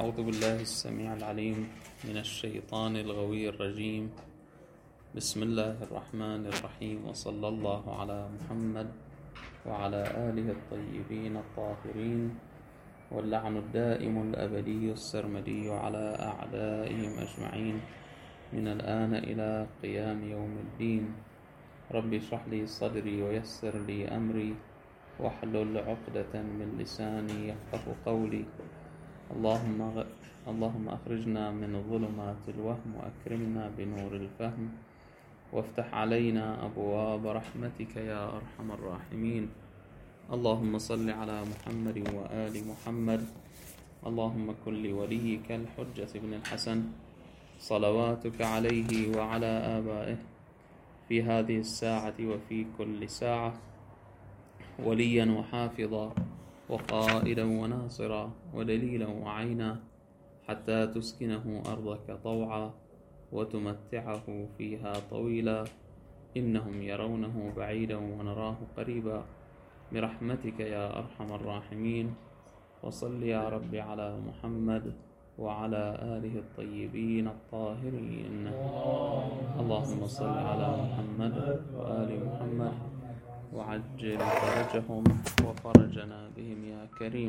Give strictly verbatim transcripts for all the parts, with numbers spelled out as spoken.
أعوذ بالله السميع العليم من الشيطان الغوي الرجيم. بسم الله الرحمن الرحيم، وصلى الله على محمد وعلى آله الطيبين الطاهرين، واللعن الدائم الأبدي السرمدي على أعدائهم أجمعين من الآن إلى قيام يوم الدين. رب اشرح لي صدري ويسر لي أمري واحلل عقدة من لساني يفقه قولي. اللهم غ... اللهم أخرجنا من ظلمات الوهم وأكرمنا بنور الفهم، وافتح علينا أبواب رحمتك يا أرحم الراحمين. اللهم صل على محمد وآل محمد. اللهم كن لوليك الحجة بن الحسن صلواتك عليه وعلى آبائه في هذه الساعة وفي كل ساعة وليا وحافظا وقائدا وناصرا ودليلا وعينا، حتى تسكنه أرضك طوعا وتمتعه فيها طويلا. إنهم يرونه بعيدا ونراه قريبا برحمتك يا أرحم الراحمين. وصل يا رب على محمد وعلى آله الطيبين الطاهرين. اللهم صل على محمد وآل محمد وعجل فرجهم وفرجنا بهم يا كريم.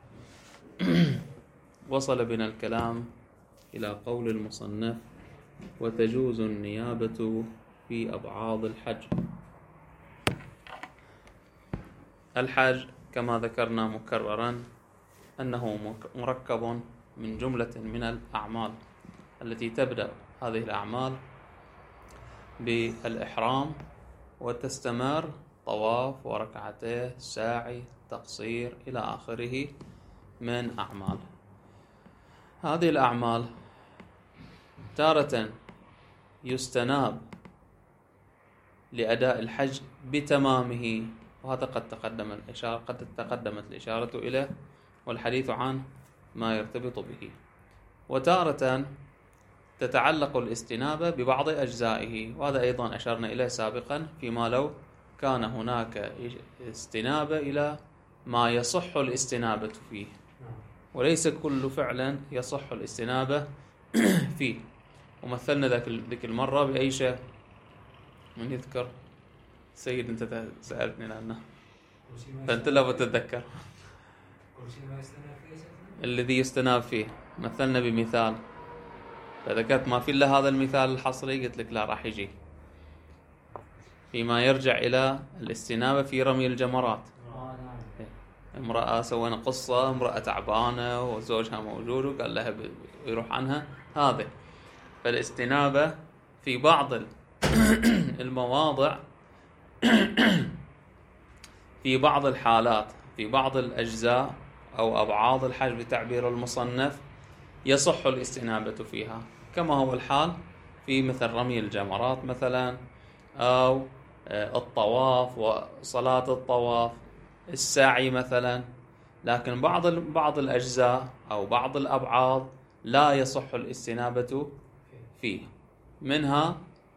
وصل بنا الكلام إلى قول المصنف: وتجوز النيابة في أبعاض الحج. الحج كما ذكرنا مكررا أنه مركب من جملة من الأعمال التي تبدأ هذه الأعمال بالإحرام وتستمر طواف وركعتيه ساعي تقصير إلى آخره من أعمال. هذه الأعمال تارة يستناب لأداء الحج بتمامه، وهذا قد تقدم الإشارة قد تقدمت الإشارة إليه والحديث عن ما يرتبط به. وتارة تتعلق الاستنابة ببعض أجزائه، وهذا أيضا أشرنا إليه سابقا فيما لو كان هناك استنابة إلى ما يصح الاستنابة فيه، وليس كل فعلا يصح الاستنابة فيه. ومثلنا ذيك المرة بأي شيء؟ من يذكر؟ سيد أنت سألتني لأنه فأنت لا بتتذكر الذي يستناب فيه. مثلنا بمثال فذكرت ما في إلا هذا المثال الحصري، قلت لك لا راح يجي فيما يرجع إلى الاستنابة في رمي الجمرات. امرأة سوينا قصة، امرأة تعبانة وزوجها موجود وقال لها يروح عنها هذا. فالاستنابة في بعض المواضع في بعض الحالات في بعض الأجزاء أو أبعاض الحج بتعبير المصنف يصح الاستنابة فيها، كما هو الحال في مثل رمي الجمرات مثلا، أو الطواف وصلاة الطواف، السعي مثلا. لكن بعض بعض الأجزاء أو بعض الأبعاض لا يصح الاستنابة فيه، منها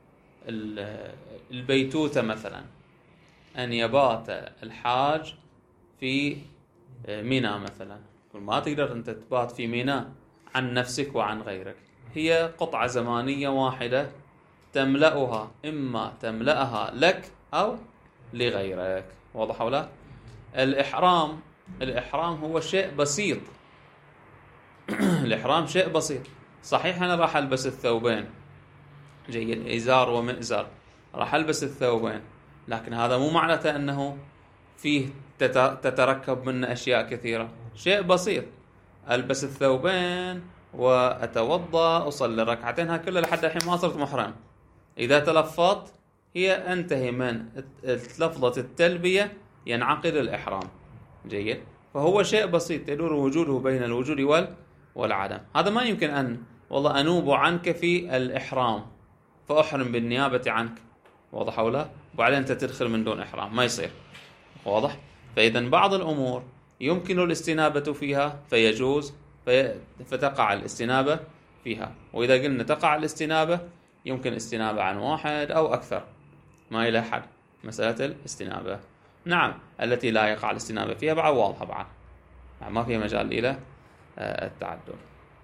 البيتوتة مثلا، أن يبات الحاج في منى مثلا. ما تقدر أنت تبات في منى عن نفسك وعن غيرك، هي قطعة زمانية واحدة تملأها، إما تملأها لك أو لغيرك. واضح ولا؟ الإحرام الإحرام هو شيء بسيط. الإحرام شيء بسيط. صحيح أنا راح ألبس الثوبين، جيد، إزار ومئزر، راح ألبس الثوبين، لكن هذا مو معناته أنه فيه تتركب منه أشياء كثيرة. شيء بسيط، ألبس الثوبين وأتوضأ أصلي ركعتين، ها كله لحد الحين ما صرت محرم. إذا تلفظت هي أنتهي من لفظة التلبية ينعقد الإحرام، جيد. فهو شيء بسيط يدور وجوده بين الوجود والعدم. هذا ما يمكن أن والله أنوب عنك في الإحرام فأحرم بالنيابة عنك، واضح ولا؟ وبعدين أنت تدخل من دون إحرام، ما يصير. واضح؟ فإذا بعض الأمور يمكن الاستنابة فيها فيجوز في فتقع الاستنابة فيها. وإذا قلنا تقع الاستنابة يمكن استنابة عن واحد أو أكثر، ما إلى حد مسألة الاستنابة. نعم، التي لا يقع الاستنابة فيها بعد واضحة، بعد ما فيها مجال إلى التعدد.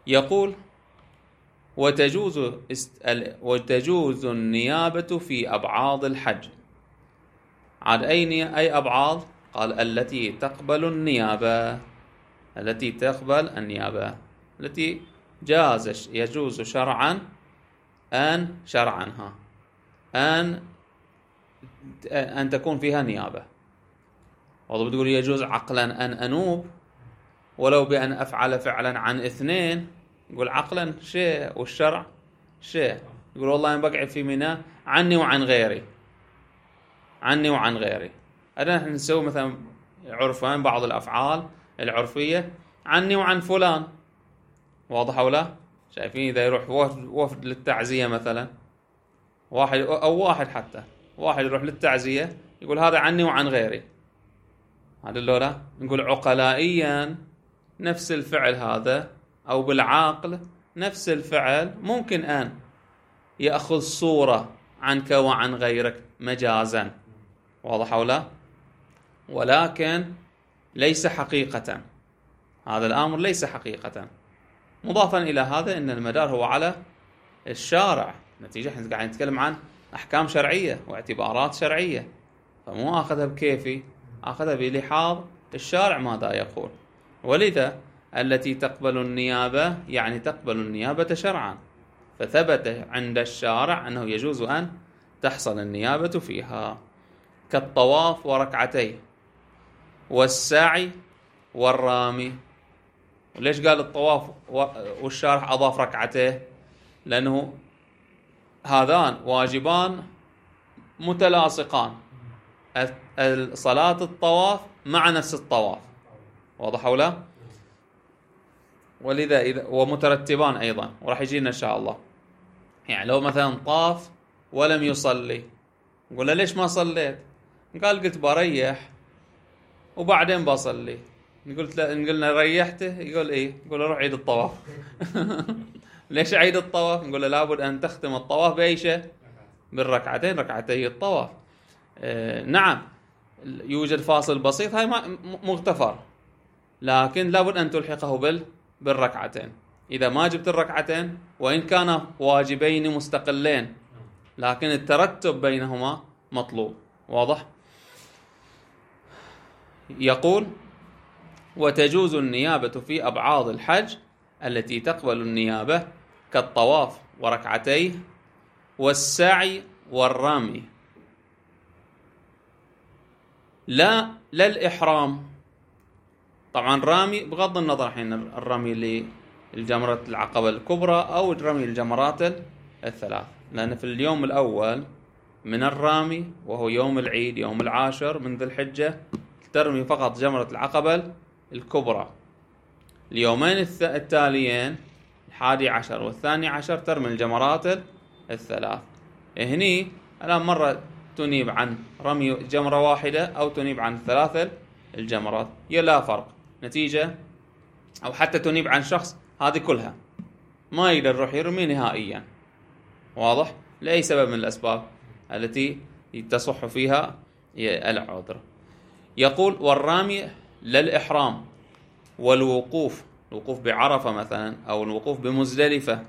يقول وتجوز است... وتجوز النيابة في أبعاض الحج. عاد أي ني... أي أبعاض؟ قال التي تقبل النيابة، التي تقبل النيابة، التي جاز يجوز شرعا أن شرعا أن أن تكون فيها نيابة. والله بتقول يجوز عقلا أن أنوب ولو بأن أفعل فعلا عن اثنين، يقول عقلا شيء والشرع شيء. يقول والله أنا بقعد في منى عني وعن غيري، عني وعن غيري. أنا نحن نسوي مثلا عرفان بعض الأفعال العرفية عني وعن فلان، واضح أو لا؟ شايفين إذا يروح وفد للتعزية مثلا، واحد أو واحد حتى واحد يروح للتعزية يقول هذا عني وعن غيري، هذا اللولا نقول عقلائيا نفس الفعل هذا أو بالعقل نفس الفعل ممكن أن يأخذ صورة عنك وعن غيرك مجازا، واضح أو لا؟ ولكن ليس حقيقة، هذا الأمر ليس حقيقة. مضافا إلى هذا أن المدار هو على الشارع، نتيجة احنا قاعدين نتكلم عن أحكام شرعية واعتبارات شرعية، فمو أخذها بكيفي، أخذها بلحاظ الشارع ماذا يقول. ولذا التي تقبل النيابة يعني تقبل النيابة شرعا، فثبت عند الشارع أنه يجوز أن تحصل النيابة فيها، كالطواف وركعتيه والسعي والرامي. وليش قال الطواف والشارع أضاف ركعتيه؟ لأنه هذان واجبان متلاصقان، صلاة الطواف مع نفس الطواف، واضح أو لا؟ ولذا إذا ومترتبان أيضا، وراح يجينا إن شاء الله. يعني لو مثلا طاف ولم يصلي نقول له ليش ما صليت؟ قال قلت بريح وبعدين بصلي. قلت له قلنا ريحته، يقول إيه؟ يقول روح عيد الطواف. ليش عيد الطواف؟ نقول له لابد أن تختم الطواف بأي شيء؟ بالركعتين، ركعتي الطواف. آه نعم يوجد فاصل بسيط هاي مغتفر، لكن لابد أن تلحقه بال بالركعتين. إذا ما جبت الركعتين وإن كان واجبين مستقلين لكن الترتب بينهما مطلوب، واضح؟ يقول وتجوز النيابة في أبعاض الحج التي تقبل النيابة كالطواف وركعتيه والسعي والرمي، لا لا الإحرام. طبعا رامي بغض النظر حين الرمي للجمرة العقبة الكبرى أو رمي الجمرات الثلاث، لأن في اليوم الأول من الرامي وهو يوم العيد يوم العاشر من ذي الحجة ترمي فقط جمرة العقبة الكبرى. اليومين التاليين الحادي عشر والثاني عشر ترمي الجمرات الثلاث. هني الآن مرة تنيب عن رمي جمرة واحدة أو تنيب عن ثلاث الجمرات، هي لا فرق، نتيجة أو حتى تنيب عن شخص، هذه كلها ما يقدر يروح يرمي نهائيا، واضح؟ لأي سبب من الأسباب التي تصح فيها العذر. يقول والرامي للإحرام والوقوف، الوقوف بعرفة مثلا أو الوقوف بمزدلفة،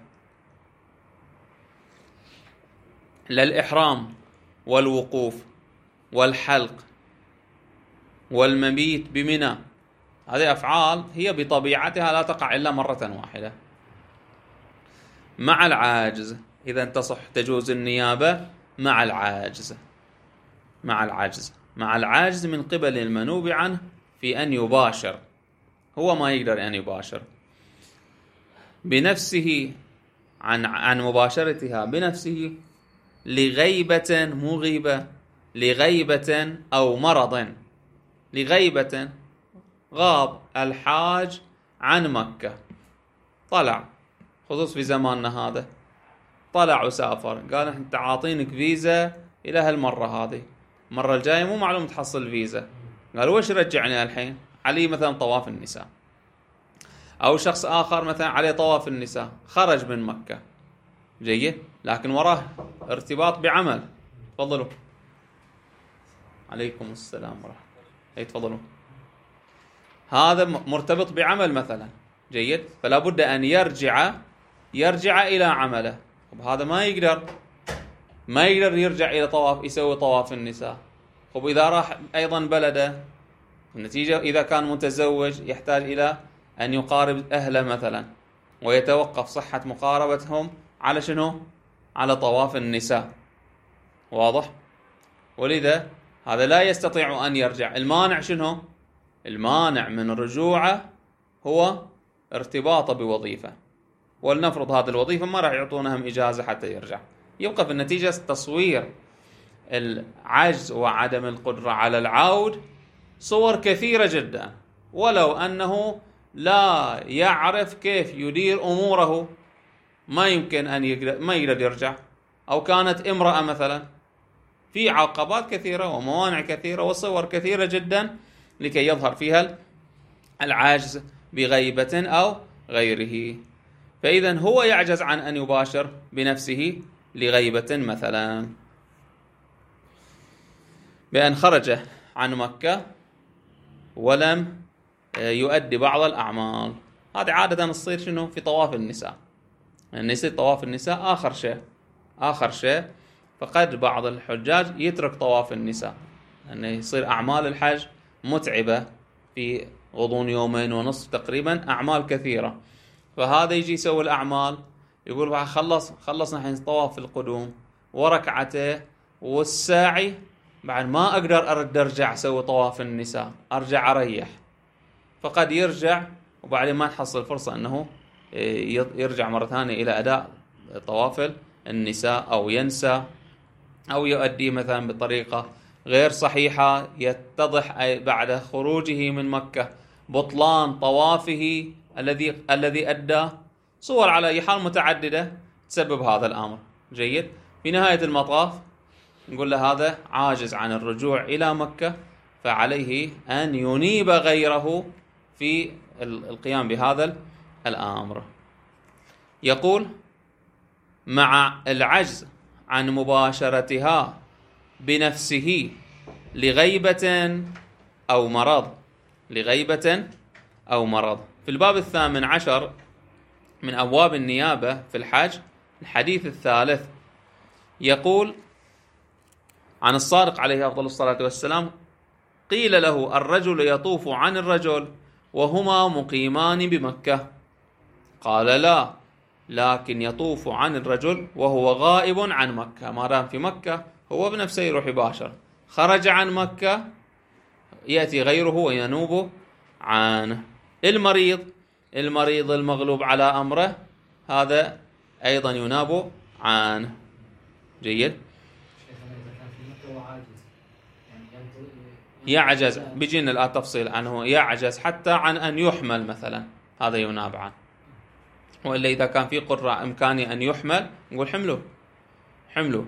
للإحرام والوقوف والحلق والمبيت بمنى، هذه أفعال هي بطبيعتها لا تقع إلا مرة واحدة. مع العاجز، إذا تصح تجوز النيابة مع العاجز، مع العاجز مع العاجز من قبل المنوب عنه في أن يباشر، هو ما يقدر أن يباشر بنفسه عن عن مباشرتها بنفسه لغيبة مو غيبة، لغيبة أو مرض. لغيبة غاب الحاج عن مكة، طلع خصوص في زماننا هذا، طلع وسافر، قال انت عاطينك فيزا إلى هالمرة هذه، المرة الجاية مو معلوم تحصل فيزا. قال وش رجعني الحين؟ علي مثلا طواف النساء، أو شخص آخر مثلا عليه طواف النساء خرج من مكة، جيد، لكن وراه ارتباط بعمل. تفضلوا. عليكم السلام ورحمة الله. اي تفضلوا. هذا مرتبط بعمل مثلا، جيد. فلا بد أن يرجع يرجع إلى عمله. هذا ما يقدر ما يقدر يرجع إلى طواف يسوي طواف النساء. خب إذا راح أيضا بلده، النتيجة إذا كان متزوج يحتاج إلى أن يقارب أهله مثلا، ويتوقف صحة مقاربتهم على شنو؟ على طواف النساء. واضح؟ ولذا هذا لا يستطيع أن يرجع. المانع شنو؟ المانع من رجوعه هو ارتباطه بوظيفة، ولنفرض هذه الوظيفة ما راح يعطونهم إجازة حتى يرجع. يبقى في النتيجة تصوير العجز وعدم القدرة على العود صور كثيرة جدا، ولو أنه لا يعرف كيف يدير أموره ما يمكن أن يقدر ما يقدر يرجع. أو كانت امرأة مثلا، في عقبات كثيرة وموانع كثيرة وصور كثيرة جدا لكي يظهر فيها العجز بغيبة أو غيره. فإذا هو يعجز عن أن يباشر بنفسه لغيبة مثلا، بأن خرج عن مكة ولم يؤدي بعض الأعمال. هذه عادة تصير شنو؟ في طواف النساء. يعني يصير طواف النساء آخر شيء آخر شيء فقد بعض الحجاج يترك طواف النساء، أنه يصير أعمال الحج متعبة في غضون يومين ونصف تقريبا، أعمال كثيرة. فهذا يجي يسوي الأعمال، يقول خلص خلصنا الحين طواف القدوم وركعته والساعي، بعد ما أقدر أرد أرجع أسوي طواف النساء، أرجع أريح. فقد يرجع وبعدين ما تحصل فرصة أنه يرجع مرة ثانية إلى أداء طواف النساء، أو ينسى أو يؤدي مثلا بطريقة غير صحيحة، يتضح بعد خروجه من مكة بطلان طوافه الذي الذي أدى. صور على أي حال متعددة تسبب هذا الأمر. جيد. في نهاية المطاف نقول له هذا عاجز عن الرجوع إلى مكة، فعليه أن ينيب غيره في القيام بهذا الأمر. يقول مع العجز عن مباشرتها بنفسه لغيبة أو مرض لغيبة أو مرض. في الباب الثامن عشر من أبواب النيابة في الحج، الحديث الثالث، يقول عن الصادق عليه أفضل الصلاة والسلام: قيل له الرجل يطوف عن الرجل وهما مقيمان بمكة، قال لا، لكن يطوف عن الرجل وهو غائب عن مكة. ما دام في مكة هو بنفسه يروح يباشر، خرج عن مكة يأتي غيره وينوب عنه. المريض المريض المغلوب على أمره هذا أيضا يناب عنه. جيد. يعجز، بيجينا الآن تفصيل عنه، يعجز حتى عن أن يحمل مثلا، هذا يناب عنه. وإلا إذا كان في قدرة إمكاني أن يحمل نقول حمله حمله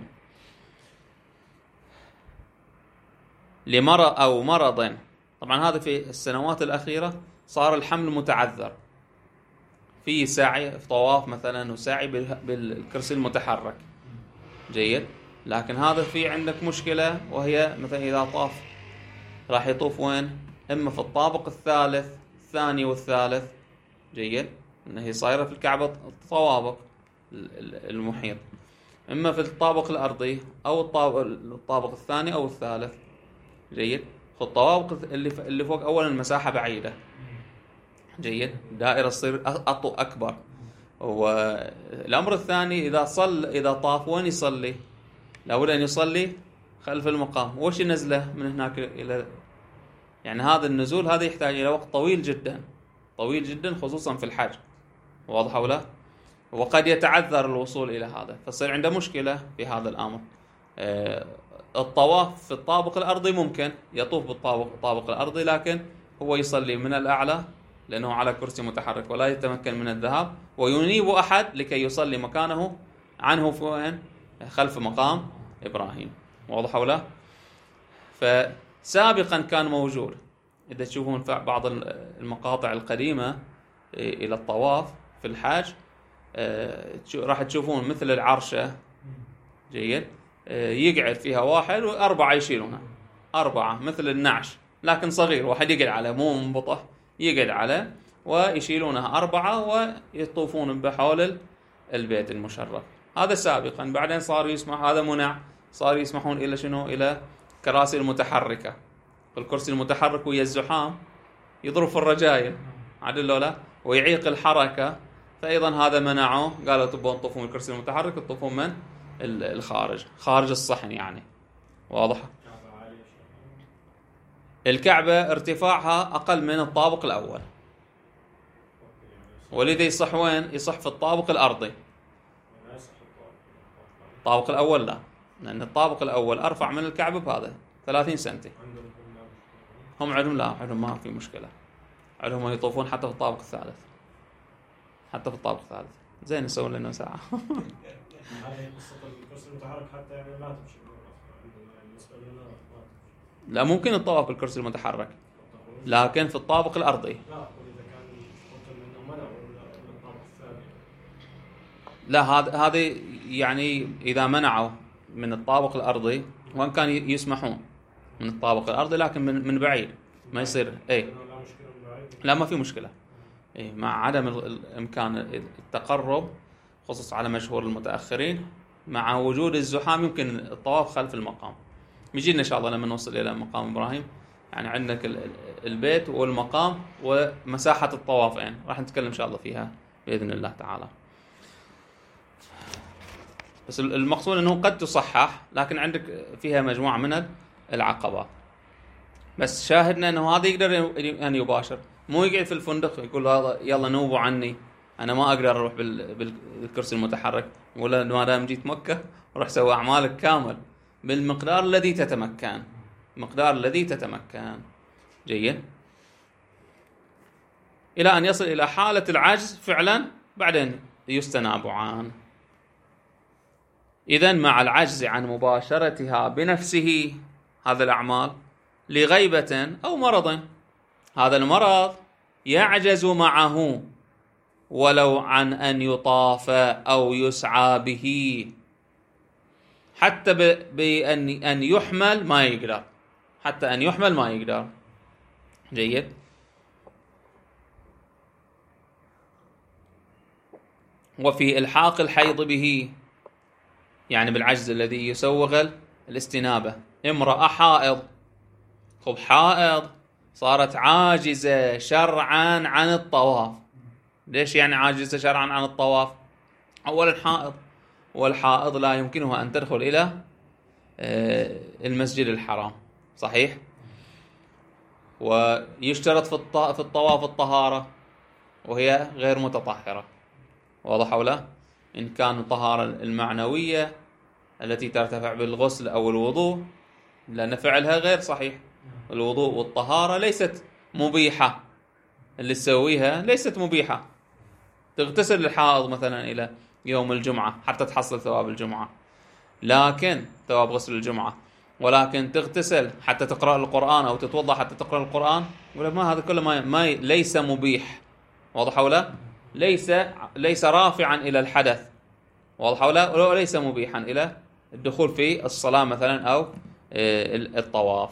لمرض أو مرض. طبعا هذا في السنوات الأخيرة صار الحمل متعذر، في ساعي في طواف مثلا وساعي بالكرسي المتحرك. جيد. لكن هذا في عندك مشكلة، وهي مثلا إذا طاف راح يطوف وين؟ إما في الطابق الثالث الثاني والثالث. جيد. إنه هي صايرة في الكعبة طوابق المحيط، إما في الطابق الأرضي أو الطابق الثاني أو الثالث. جيد. الطوابق اللي اللي فوق أولا المساحة بعيدة. جيد. دائرة تصير أطو أكبر. والأمر الثاني إذا صل إذا طاف وين يصلي؟ لابد أن يصلي خلف المقام. وش نزله من هناك إلى، يعني هذا النزول هذا يحتاج إلى وقت طويل جدا طويل جدا خصوصا في الحج. واضح ولا؟ وقد يتعذر الوصول إلى هذا، فصير عنده مشكلة في هذا الأمر. آه الطواف في الطابق الأرضي ممكن يطوف بالطابق الطابق الأرضي، لكن هو يصلي من الأعلى لأنه على كرسي متحرك ولا يتمكن من الذهاب، وينيب أحد لكي يصلي مكانه عنه فوين؟ خلف مقام إبراهيم. واضح ولا؟ فسابقا كان موجود، إذا تشوفون بعض المقاطع القديمة إلى الطواف في الحاج راح تشوفون مثل العرشة. جيد. يقعد فيها واحد وأربعة يشيلونها، أربعة مثل النعش لكن صغير، واحد يقعد عليه مو منبطح، يقعد عليه ويشيلونها أربعة ويطوفون بحول البيت المشرف. هذا سابقا. بعدين صار يسمح، هذا منع، صار يسمحون إلى شنو؟ إلى كراسي المتحركة. الكرسي المتحرك ويا الزحام يضرب في الرجايل عدل لا ويعيق الحركة، فأيضا هذا منعوه. قالوا تبون تطوفون الكرسي المتحرك تطوفون من الخارج، خارج الصحن يعني. واضح؟ الكعبة ارتفاعها أقل من الطابق الأول، ولذا يصح وين؟ يصح في الطابق الأرضي. الطابق الأول لا، لأن الطابق الأول أرفع من الكعبة بهذا ثلاثين سنتي. هم عندهم لا، عندهم ما في مشكلة، عندهم يطوفون حتى في الطابق الثالث، حتى في الطابق الثالث. زين نسوي لنا ساعة. هذه قصة الكرسي المتحرك حتى يعني ما تمشي بالنسبة لنا ما تمشي. لا ممكن الطواف بالكرسي المتحرك، لكن في الطابق الأرضي. لا وإذا كان قلت منه منع من الطابق الثاني. لا هذا هذه يعني إذا منعوا من الطابق الأرضي، وإن كان يسمحون من الطابق الأرضي لكن من من بعيد ما يصير. إيه لا ما في مشكلة. إيه مع عدم الإمكان التقرب، خصوصا على مشهور المتأخرين، مع وجود الزحام يمكن الطواف خلف المقام. بيجينا إن شاء الله لما نوصل إلى مقام إبراهيم، يعني عندك البيت والمقام ومساحة الطوافين، راح نتكلم إن شاء الله فيها بإذن الله تعالى. بس المقصود أنه قد تصحح، لكن عندك فيها مجموعة من العقبات. بس شاهدنا أنه هذا يقدر أن يباشر، مو يقعد في الفندق يقول هذا يلا نوبوا عني، أنا ما أقدر أروح بالكرسي المتحرك. يقول ما دام جيت مكة روح سوي أعمالك كامل بالمقدار الذي تتمكن، مقدار الذي تتمكن. جيد. إلى أن يصل إلى حالة العجز فعلا، بعدين يستناب عنه. إذن مع العجز عن مباشرتها بنفسه هذا الأعمال لغيبة أو مرض، هذا المرض يعجز معه ولو عن أن يطاف أو يسعى به، حتى بأن أن يحمل ما يقدر، حتى أن يحمل ما يقدر. جيد. وفي إلحاق الحيض به، يعني بالعجز الذي يسوغ الاستنابة. امرأة حائض، خب حائض صارت عاجزة شرعا عن الطواف. ليش يعني عاجزة شرعا عن الطواف؟ أولا حائض، والحائض لا يمكنها أن تدخل إلى المسجد الحرام، صحيح؟ ويشترط في الطواف الطهارة وهي غير متطهرة. واضح أو لا؟ إن كان الطهارة المعنوية التي ترتفع بالغسل أو الوضوء، لأن فعلها غير صحيح. الوضوء والطهارة ليست مبيحة، اللي تسويها ليست مبيحة. تغتسل الحائض مثلا إلى يوم الجمعة حتى تحصل ثواب الجمعة، لكن ثواب غسل الجمعة، ولكن تغتسل حتى تقرأ القرآن أو تتوضأ حتى تقرأ القرآن، يقول ما هذا كله ما, ما ليس مبيح. واضح أو لا؟ ليس ليس رافعا إلى الحدث. واضح أو لا؟ وليس مبيحا إلى الدخول في الصلاة مثلا أو الطواف.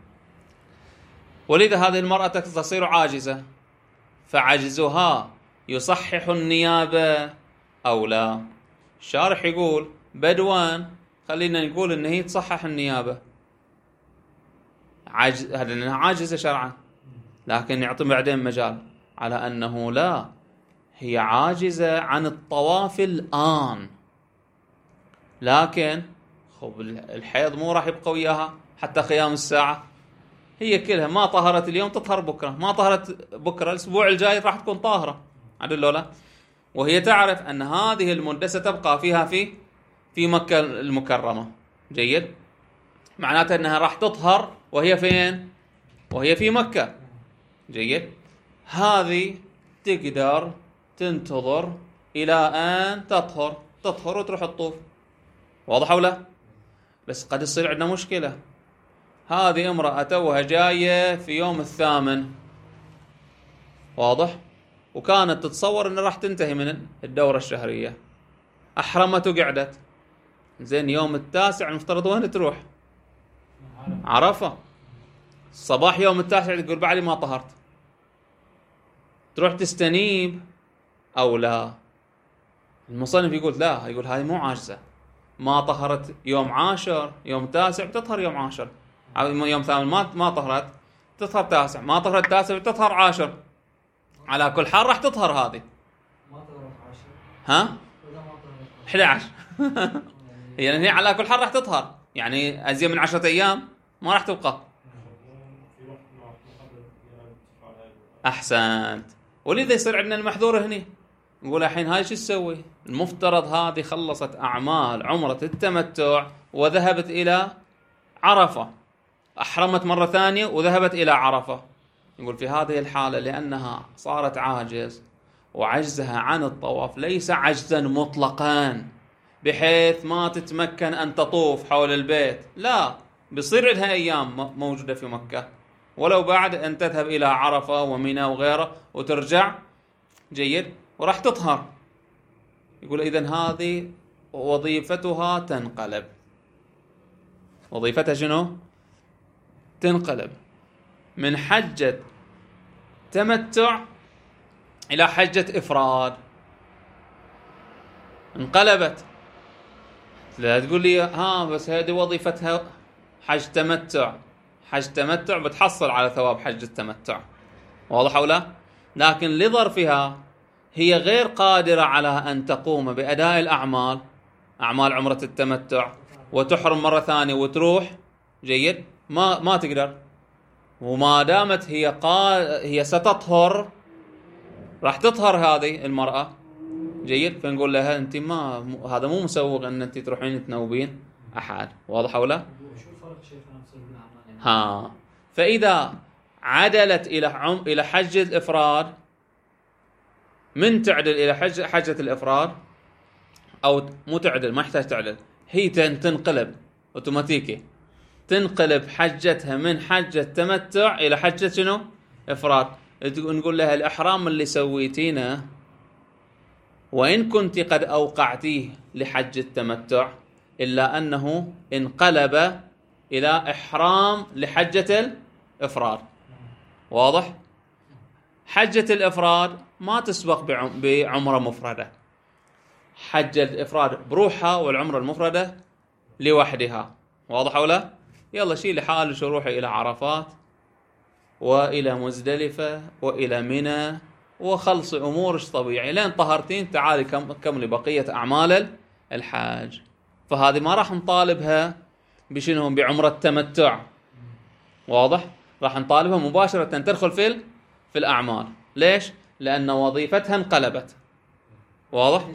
ولذا هذه المرأة تصير عاجزة، فعجزها يصحح النيابة أو لا؟ الشارح يقول بدوان خلينا نقول إن هي تصحح النيابة، عاجز، هذا إنها عاجزة شرعا، لكن يعطي بعدين مجال على أنه لا، هي عاجزة عن الطواف الآن، لكن خب الحيض مو راح يبقى وياها حتى قيام الساعة. هي كلها ما طهرت اليوم تطهر بكرة، ما طهرت بكرة الأسبوع الجاي راح تكون طاهرة، عدل لولا. وهي تعرف أن هذه المدة ستبقى فيها في في مكة المكرمة. جيد. معناته أنها راح تطهر وهي فين؟ وهي في مكة. جيد. هذه تقدر تنتظر إلى أن تطهر تطهر وتروح الطوف. واضح أو لا؟ بس قد يصير عندنا مشكلة. هذه امرأة توها جاية في يوم الثامن، واضح؟ وكانت تتصور أنها راح تنتهي من الدورة الشهرية، أحرمت وقعدت. زين يوم التاسع المفترض وين تروح؟ عرفة. صباح يوم التاسع تقول بعدي ما طهرت. تروح تستنيب أو لا؟ المصنف يقول لا، يقول هذه مو عاجزة، ما طهرت يوم عاشر يوم تاسع بتطهر يوم عاشر، يوم ثامن ما ما طهرت تطهر تاسع، ما طهرت تاسع بتطهر عاشر، على كل حال راح تطهر هذه. ما طهرت عاشر ها أحد عشر يعني هي على كل حال راح تطهر، يعني أزيد من عشرة أيام ما راح تبقى. أحسنت. ولذا يصير عندنا المحذور هني، نقول الحين هاي شو تسوي؟ المفترض هذه خلصت أعمال عمرة التمتع وذهبت إلى عرفة، أحرمت مرة ثانية وذهبت إلى عرفة. يقول في هذه الحالة لأنها صارت عاجز، وعجزها عن الطواف ليس عجزا مطلقا بحيث ما تتمكن أن تطوف حول البيت، لا، بيصير لها أيام موجودة في مكة، ولو بعد أن تذهب إلى عرفة ومنى وغيره وترجع، جيد، وراح تطهر. يقول إذن هذه وظيفتها تنقلب. وظيفتها شنو؟ تنقلب من حجة تمتع إلى حجة إفراد، انقلبت. لا تقول لي ها بس هذه وظيفتها حج تمتع، حج تمتع بتحصل على ثواب حج التمتع، واضح أو لا؟ لكن لظرفها هي غير قادرة على أن تقوم بأداء الأعمال، أعمال عمرة التمتع، وتحرم مرة ثانية وتروح، جيد، ما ما تقدر. وما دامت هي قا... هي ستطهر، راح تطهر هذه المرأة، جيد، فنقول لها أنت ما م... هذا مو مسوغ أن أنت تروحين تنوبين أحد، واضح ولا؟ شو الفرق شيخنا بين الأعمال؟ ها، فإذا عدلت إلى عم... إلى حج الإفراد، من تعدل إلى حج حجة الإفراد، أو مو تعدل، ما يحتاج تعدل، هي تنقلب أوتوماتيكي، تنقلب حجتها من حجة تمتع إلى حجة شنو؟ إفراد. نقول لها الإحرام اللي سويتينه وإن كنت قد أوقعتيه لحج التمتع، إلا أنه انقلب إلى إحرام لحجة الإفراد، واضح؟ حجة الإفراد ما تسبق بعمرة مفردة، حجة الإفراد بروحها والعمرة المفردة لوحدها، واضح ولا؟ يلا شيل حالك وروحي إلى عرفات وإلى مزدلفة وإلى منى وخلصي أمورك طبيعي، لين طهرتين تعالي كملي بقية أعمال الحاج. فهذه ما راح نطالبها بشنهم بعمرة تمتع، واضح؟ راح نطالبها مباشرة تدخل في في الأعمال. ليش؟ لأن وظيفتها انقلبت، واضح؟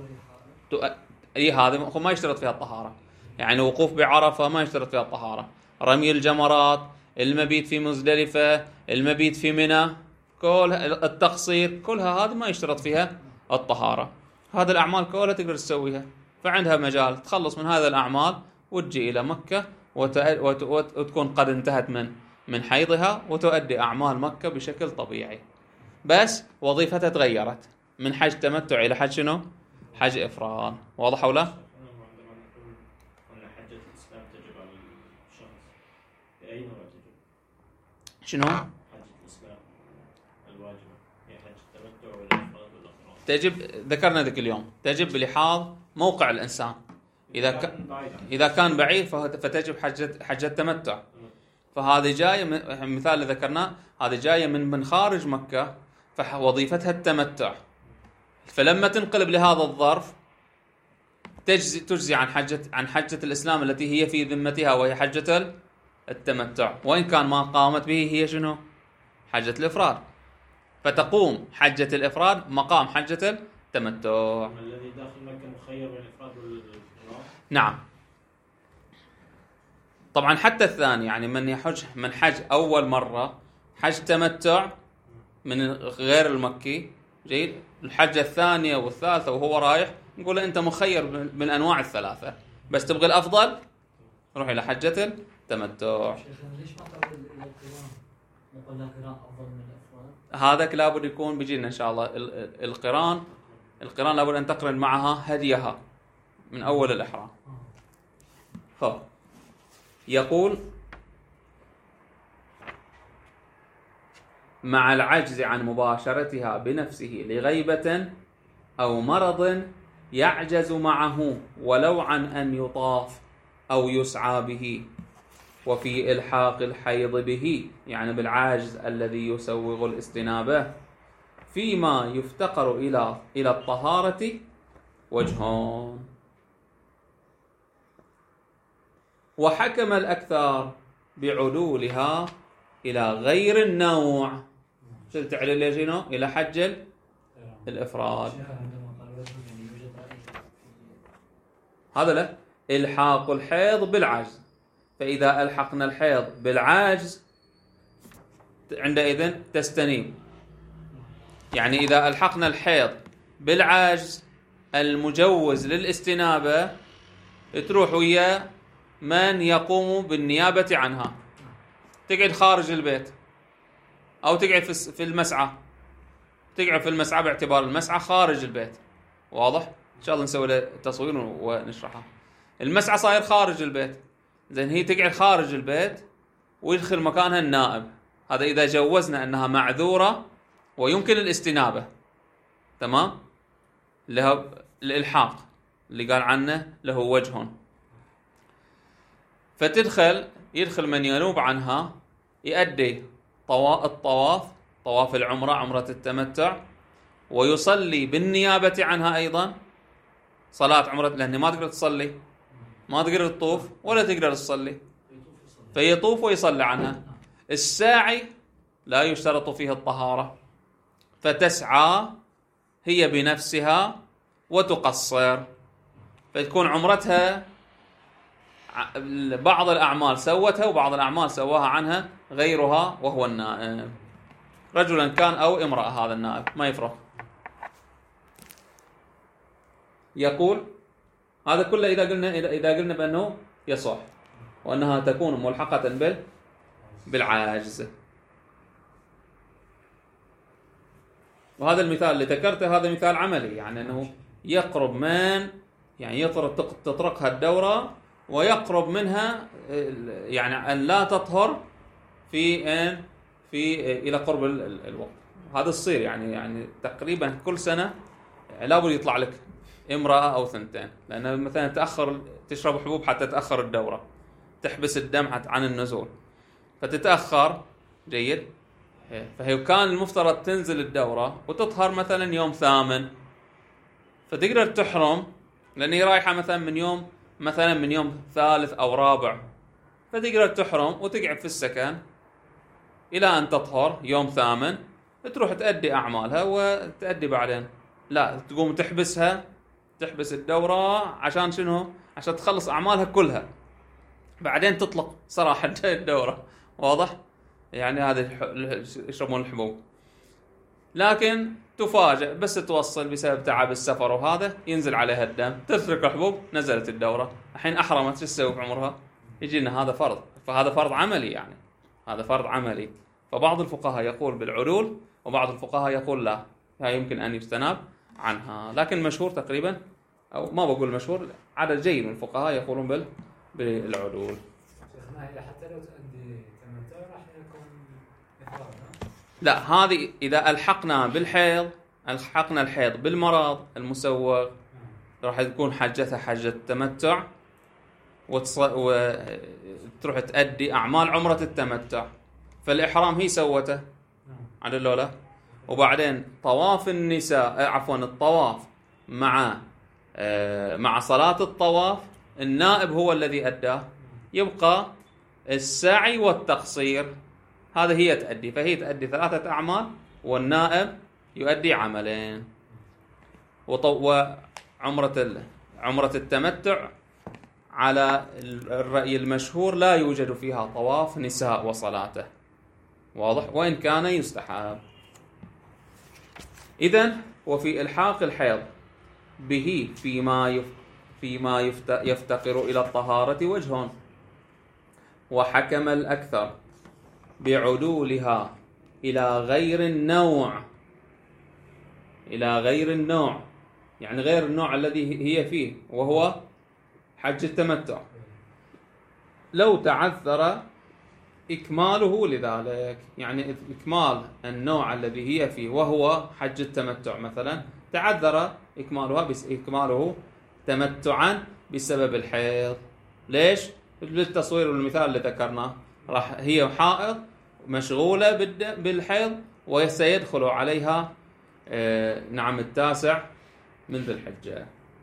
اي هذا ما يشترط فيها الطهارة، يعني وقوف بعرفة ما يشترط فيها الطهارة، رمي الجمرات، المبيت في مزدلفة، المبيت في منى، كل التقصير، كلها هذه ما يشترط فيها الطهارة. هذه الأعمال كلها تقدر تسويها، فعندها مجال تخلص من هذا الأعمال وتجي إلى مكة وتكون قد انتهت من من حيضها وتؤدي أعمال مكة بشكل طبيعي، بس وظيفتها تغيرت من حج تمتع إلى حج شنو؟ حج إفراد، واضح ولا؟ عندما نقول أن حجة الإسلام تجب على الشخص، بأي نوع تجب؟ شنو؟ حجة الإسلام الواجبة هي حج التمتع ولا الإفراد ولا القران؟ تجب، ذكرنا ذاك اليوم، تجب بلحاظ موقع الإنسان، إذا ك... إذا كان بعيد فتجب حجة حجة التمتع، فهذه جاية من مثال اللي ذكرناه، هذه جاية من من خارج مكة فوظيفتها التمتع، فلما تنقلب لهذا الظرف تجزي تجزي عن حجة عن حجة الإسلام التي هي في ذمتها وهي حجة التمتع، وإن كان ما قامت به هي شنو؟ حجة الإفراد، فتقوم حجة الإفراد مقام حجة التمتع. الذي داخل مكة مخير بين الإفراد والقران؟ نعم طبعا، حتى الثاني، يعني من يحج من حج أول مرة حج تمتع من غير المكي، جيد، الحجة الثانية والثالثة وهو رايح نقول له أنت مخير من أنواع الثلاثة، بس تبغى الأفضل روح إلى حجة التمتع. ليش ما تقول إلى القران؟ نقول القران أفضل من الإفراد؟ هذاك لابد يكون بيجينا إن شاء الله القران، القران لابد أن تقرن معها هديها من أول الإحرام. خب يقول مع العجز عن مباشرتها بنفسه لغيبة أو مرض يعجز معه ولو عن أن يطاف أو يسعى به. وفي إلحاق الحيض به يعني بالعاجز الذي يسوغ الاستنابة فيما يفتقر إلى إلى الطهارة وجهان. وحكم الأكثر بعدولها إلى غير النوع. شو تعليل يا جينو؟ إلى حج الإفراد. هذا له إلحاق الحيض بالعجز، فإذا ألحقنا الحيض بالعجز عندئذ تستنيب. يعني إذا ألحقنا الحيض بالعجز المجوز للاستنابة تروح ويا من يقوم بالنيابة عنها، تقعد خارج البيت أو تقعد في المسعى، تقعد في المسعى باعتبار المسعى خارج البيت. واضح؟ إن شاء الله نسوي له تصوير ونشرحه. المسعى صاير خارج البيت، زين هي تقعد خارج البيت ويدخل مكانها النائب. هذا إذا جوزنا أنها معذورة ويمكن الاستنابة، تمام؟ له الإلحاق اللي قال عنه له وجه. فتدخل يدخل من ينوب عنها يؤدي الطواف، طواف العمرة، عمرة التمتع، ويصلي بالنيابة عنها أيضا صلاة عمرة، لأن ما تقدر تصلي، ما تقدر تطوف ولا تقدر تصلي، فيطوف ويصلي عنها. الساعي لا يشترط فيه الطهارة، فتسعى هي بنفسها وتقصر، فتكون عمرتها بعض الأعمال سوتها وبعض الأعمال سواها عنها غيرها وهو النائب، رجلا كان أو امرأة. هذا النائب ما يفرق. يقول هذا كله إذا قلنا إذا قلنا بأنه يصح وأنها تكون ملحقة بال بالعاجز. وهذا المثال اللي ذكرته هذا مثال عملي، يعني أنه يقرب من يعني يطرق تطرقها الدورة ويقرب منها يعني أن لا تطهر في أن في إلى قرب الوقت. هذا الصير يعني يعني تقريبا كل سنة لابد يطلع لك امرأة أو ثنتين، لأن مثلا تأخر تشرب حبوب حتى تأخر الدورة، تحبس الدم عن النزول فتتأخر. جيد. فهي كان المفترض تنزل الدورة وتطهر مثلا يوم ثامن، فتقدر تحرم لأن هي رايحة مثلا من يوم مثلا من يوم ثالث أو رابع، فتقدر تحرم وتقعد في السكن إلى أن تطهر يوم ثامن، تروح تأدي أعمالها وتأدي بعدين. لا، تقوم تحبسها، تحبس الدورة عشان شنو؟ عشان تخلص أعمالها كلها، بعدين تطلق صراحة الدورة. واضح؟ يعني هذا يشربون الحبوب، لكن تفاجأ بس توصل بسبب تعب السفر وهذا ينزل عليها الدم، تترك الحبوب، نزلت الدورة، الحين أحرمت، شو تسوي بعمرها؟ يجينا هذا فرض، فهذا فرض عملي، يعني هذا فرض عملي. فبعض الفقهاء يقول بالعدول وبعض الفقهاء يقول لا، هاي يمكن أن يستناب عنها. لكن مشهور تقريبا، أو ما بقول مشهور، عدد جيد من الفقهاء يقولون بال بالعدول. حتى لو تؤدي تمتع راح يكون إفراد. لا، هذه إذا ألحقنا بالحيض، ألحقنا الحيض بالمرض المسوغ، راح تكون حجتها حجة تمتع وتص... وتروح تأدي أعمال عمرة التمتع. فالإحرام هي سوته على اللولة، وبعدين طواف النساء، عفوا الطواف مع آه مع صلاة الطواف النائب هو الذي أداه، يبقى السعي والتقصير، هذا هي تأدي. فهي تأدي ثلاثة أعمال والنائب يؤدي عملين. وعمرة عمرة التمتع على الرأي المشهور لا يوجد فيها طواف نساء وصلاته، واضح، وإن كان يستحب. إذن وفي إلحاق الحيض به فيما فيما يفتقر إلى الطهارة وجه. وحكم الأكثر بعدولها إلى غير النوع، إلى غير النوع يعني غير النوع الذي هي فيه، وهو حج التمتع. لو تعذر إكماله لذلك، يعني إكمال النوع الذي هي فيه وهو حج التمتع مثلا تعذر إكمالها بس إكماله تمتعا بسبب الحيض. ليش؟ بالتصوير والمثال اللي ذكرناه، راح هي حائض مشغولة بالحيض وسيدخل عليها آه نعم التاسع من ذي الحجة.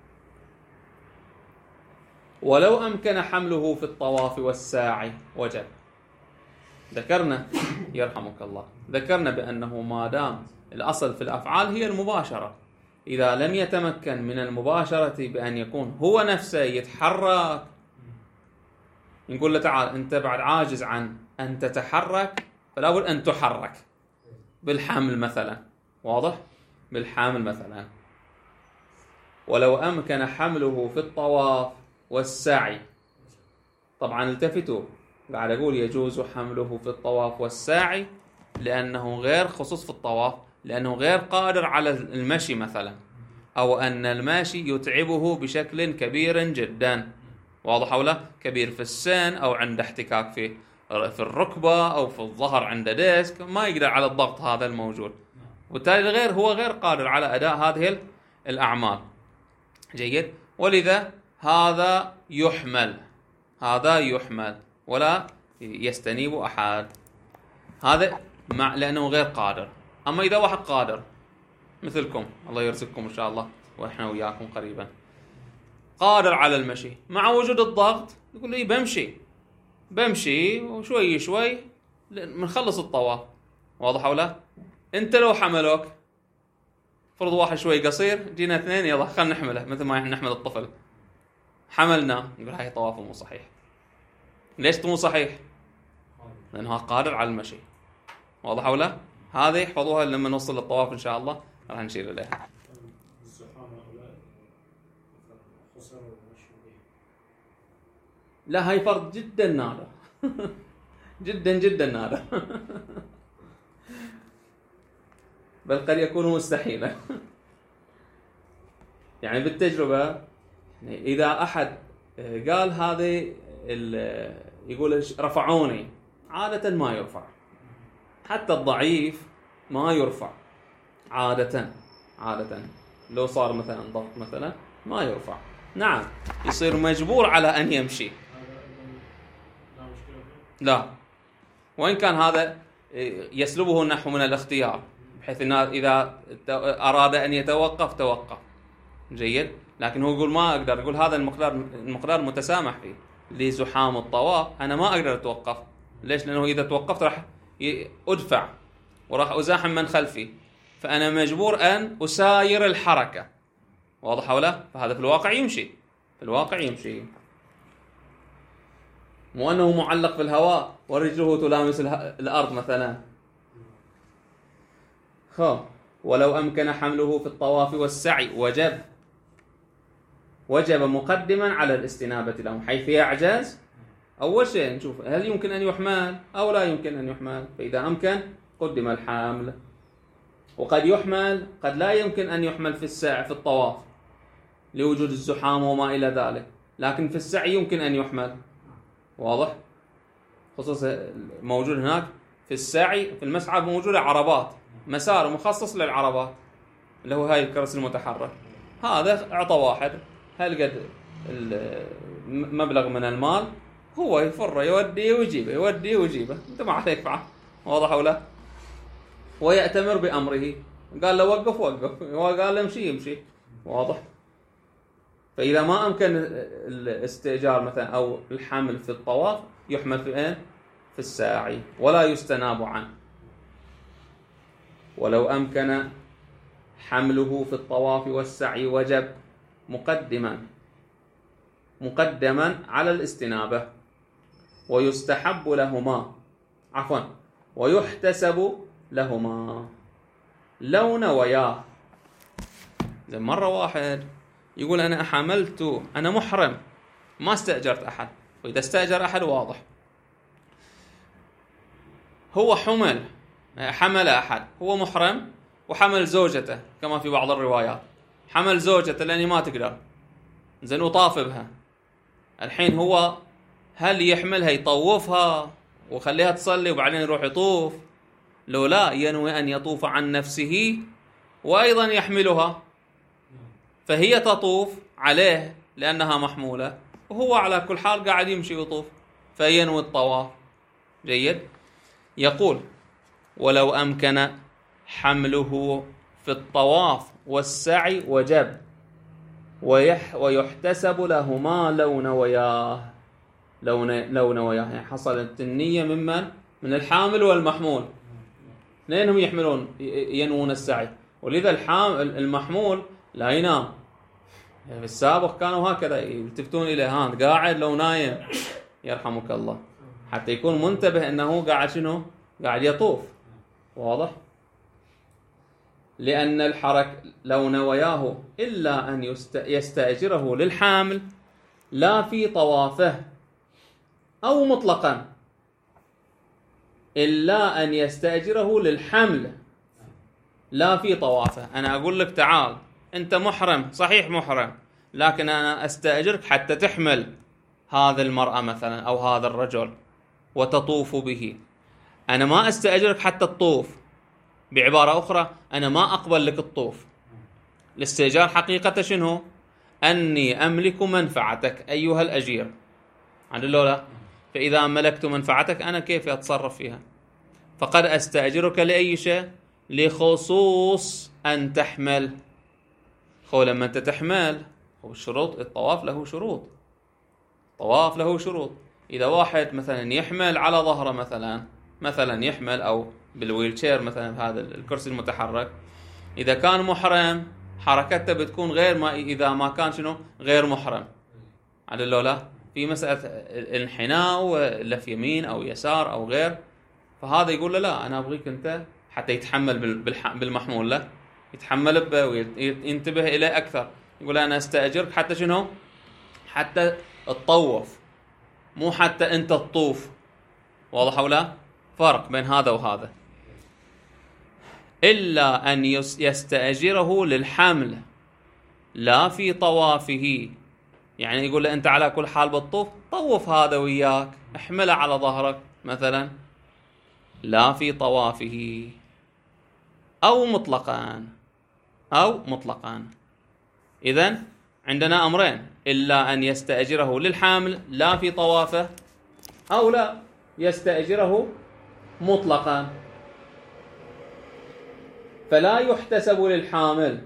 ولو أمكن حمله في الطواف والساعي وجب. ذكرنا يرحمك الله، ذكرنا بأنه ما دام الأصل في الأفعال هي المباشرة، إذا لم يتمكن من المباشرة بأن يكون هو نفسه يتحرك، نقول له تعال أنت بعد عاجز عن أن تتحرك فلا بد أن تحرك بالحمل مثلا، واضح؟ بالحمل مثلا. ولو أمكن حمله في الطواف والسعي، طبعا التفتوا قاعد أقول يجوز حمله في الطواف والسعي لأنه غير خصوص في الطواف، لأنه غير قادر على المشي مثلا، أو أن الماشي يتعبه بشكل كبير جدا، واضح أو لا؟ كبير في السن أو عنده احتكاك في في الركبة أو في الظهر عنده ديسك، ما يقدر على الضغط هذا الموجود، وبالتالي غير هو غير قادر على أداء هذه الأعمال. جيد. ولذا هذا يحمل، هذا يحمل ولا يستنيب أحد، هذا مع لأنه غير قادر. أما إذا واحد قادر مثلكم، الله يرزقكم إن شاء الله وإحنا وياكم قريبا، قادر على المشي مع وجود الضغط، يقول لي بمشي بمشي وشوي شوي بنخلص الطواف، واضح ولا؟ أنت لو حملوك فرض واحد شوي قصير، جينا اثنين يلا خلنا نحمله مثل ما نحمل الطفل، حملناه نقول هاي طواف مو صحيح. ليش مو صحيح؟ لأنه قادر على المشي، واضح ولا؟ هذه احفظوها لما نوصل للطواف إن شاء الله راح نشير إليها. لا هاي فرض جدا نادر جدا جدا نادر بل قد يكون مستحيلا. يعني بالتجربة إذا أحد قال هذه يقول رفعوني، عادة ما يرفع، حتى الضعيف ما يرفع عادة، عادة لو صار مثلا ضغط مثلا ما يرفع، نعم يصير مجبور على أن يمشي، لا، وإن كان هذا يسلبه نحو من الاختيار، بحيث أنه إذا أراد أن يتوقف توقف. جيد. لكن هو يقول ما أقدر، يقول هذا المقدار المقدار متسامح فيه لزحام الطواف، أنا ما أقدر أتوقف. ليش؟ لأنه إذا توقفت راح أدفع وراح أزاحم من خلفي، فأنا مجبور أن أساير الحركة، واضح ولا؟ فهذا في الواقع يمشي، في الواقع يمشي، مو أنه معلق في الهواء ورجله تلامس الأرض مثلا. خو ولو أمكن حمله في الطواف والسعي وجب، وجب مقدما على الاستنابة له، حيث يعجز أول شيء نشوف هل يمكن أن يحمل أو لا يمكن أن يحمل، فإذا أمكن قدم الحمل. وقد يحمل، قد لا يمكن أن يحمل في السعي في الطواف لوجود الزحام وما إلى ذلك، لكن في السعي يمكن أن يحمل، واضح؟ خصوصا موجود هناك في السعي في المسعى موجودة عربات، مسار مخصص للعربات اللي هو هاي الكرسي المتحرك، هذا أعطى واحد هل قد المبلغ من المال، هو يفر يودي ويجيبه يودي ويجيبه، انت ما عليك معه، واضح ولا؟ ويأتمر بأمره، قال له وقف وقف، وقال له امشي يمشي، واضح؟ فإذا ما أمكن الاستئجار مثلا أو الحمل في الطواف يحمل في ايه؟ في الساعي ولا يستناب عنه. ولو أمكن حمله في الطواف والسعي وجب مقدما مقدما على الاستنابة، ويستحب لهما عفوا ويحتسب لهما لو نوياه. زي مرة واحد يقول أنا حملت، أنا محرم ما استأجرت أحد، وإذا استأجر أحد واضح هو حمل حمل أحد، هو محرم وحمل زوجته كما في بعض الروايات، حمل زوجته لأني ما تقدر، زين وطاف بها، الحين هو هل يحملها يطوفها وخليها تصلي وبعدين يروح يطوف، لو لا ينوي أن يطوف عن نفسه وأيضا يحملها، فهي تطوف عليه لأنها محمولة، وهو على كل حال قاعد يمشي ويطوف فينوي الطواف. جيد. يقول: ولو أمكن حمله في الطواف والسعي وجب، ويح ويحتسب لهما لو نوياه. لو لو نوياه يعني حصلت النية ممن من الحامل والمحمول، اثنينهم يحملون ينوون السعي، ولذا الحامل المحمول لا ينام. في السابق كانوا هكذا يلتفتون إلى هان قاعد لو نايم يرحمك الله، حتى يكون منتبه أنه قاعد شنو؟ قاعد يطوف. واضح؟ لأن الحركة لو نوياه إلا أن يستأجره للحامل لا في طوافه، أو مطلقا إلا أن يستأجره للحمل لا في طوافه. أنا أقول لك تعال أنت محرم، صحيح محرم، لكن أنا أستأجرك حتى تحمل هذا المرأة مثلا أو هذا الرجل وتطوف به. أنا ما أستأجرك حتى الطوف. بعبارة أخرى أنا ما أقبل لك الطوف. الاستئجار حقيقة شنو؟ أني أملك منفعتك أيها الأجير، عند اللولا. فإذا ملكت منفعتك أنا كيف أتصرف فيها؟ فقد أستأجرك لأي شيء؟ لخصوص أن تحمل. خو لما أنت تحمل، هو الشروط، الطواف له شروط، طواف له شروط. إذا واحد مثلا يحمل على ظهره مثلا مثلا يحمل أو بالويلشير مثلا هذا الكرسي المتحرك، إذا كان محرم حركته بتكون غير ما إذا ما كان شنو غير محرم. على اللولا في مسألة الانحناء ولف يمين أو يسار أو غير، فهذا يقول له لا أنا أبغيك أنت حتى يتحمل بالمحمول له، يتحمل به وينتبه إليه أكثر. يقول أنا أستأجرك حتى شنو؟ حتى تطوف، مو حتى أنت تطوف. واضح ولا؟ فرق بين هذا وهذا. إلا أن يستأجره للحمل لا في طوافه، يعني يقول له أنت على كل حال بالطوف طوف هذا وياك، احمله على ظهرك مثلا، لا في طوافه، أو مطلقا أو مطلقا. إذن عندنا أمرين: إلا أن يستأجره للحامل لا في طوافه، أو لا يستأجره مطلقا. فلا يحتسب للحامل،